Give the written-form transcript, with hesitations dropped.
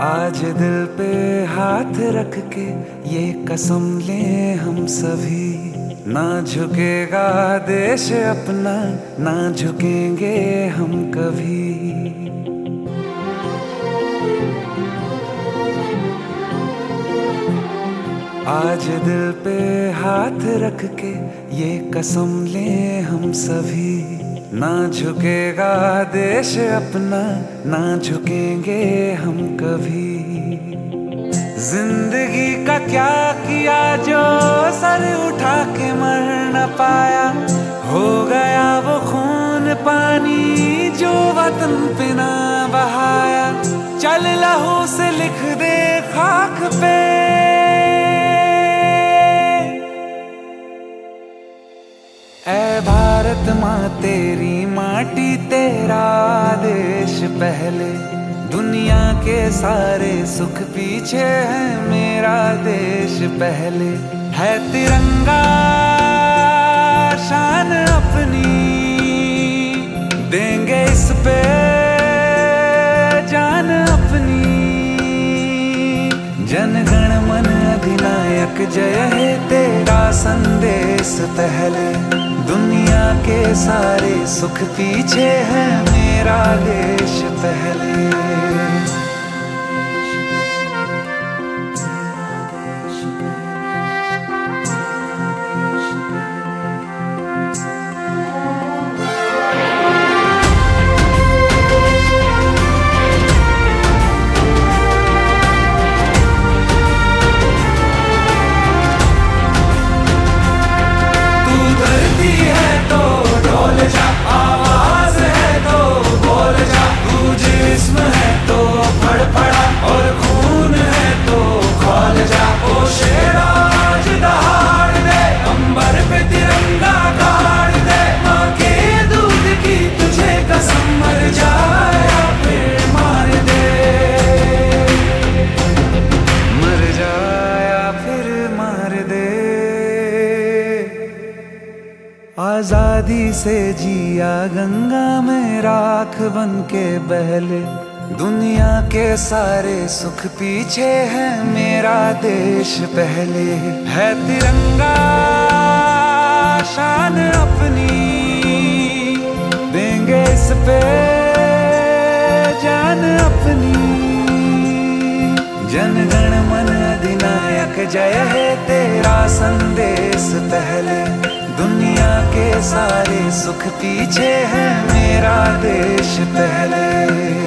आज दिल पे हाथ रख के ये कसम ले हम सभी, ना झुकेगा देश अपना, ना झुकेंगे हम कभी। आज दिल पे हाथ रख के ये कसम ले हम सभी, ना झुकेगा देश अपना, ना झुकेंगे हम कभी। जिंदगी का क्या किया जो सर उठा के मर न पाया, हो गया वो खून पानी जो वतन पे ना बहाया। चल लहू से लिख दे खाक पे, ऐ भारत माँ तेरी माटी तेरा देश पहले, दुनिया के सारे सुख पीछे है मेरा देश पहले। है तिरंगा शान अपनी, देंगे इस पे जान अपनी। जन गण मन अधिनायक जय हे तेरा संदेश पहले, दुनिया के सारे सुख पीछे है मेरा देश पहले। आवाज है तो बोल जा, तू जिस्म है तो फड़फड़ा, और खून है तो खोल जा। ओ शेरा आज दहाड़ दे, अंबर पे तिरंगा गाड़ दे। माँ के दूध की तुझे कसम, मर जाए या फिर मार दे, मर जाए या फिर मार दे। आजादी से जिया गंगा में राख बन के बहले, दुनिया के सारे सुख पीछे है मेरा देश पहले। है तिरंगा शान अपनी, देंगे इस पे जान अपनी। जन गण मन अधिनायक जय है तेरा संदेश पहले, दुनिया के सारे सुख पीछे है मेरा देश पहले।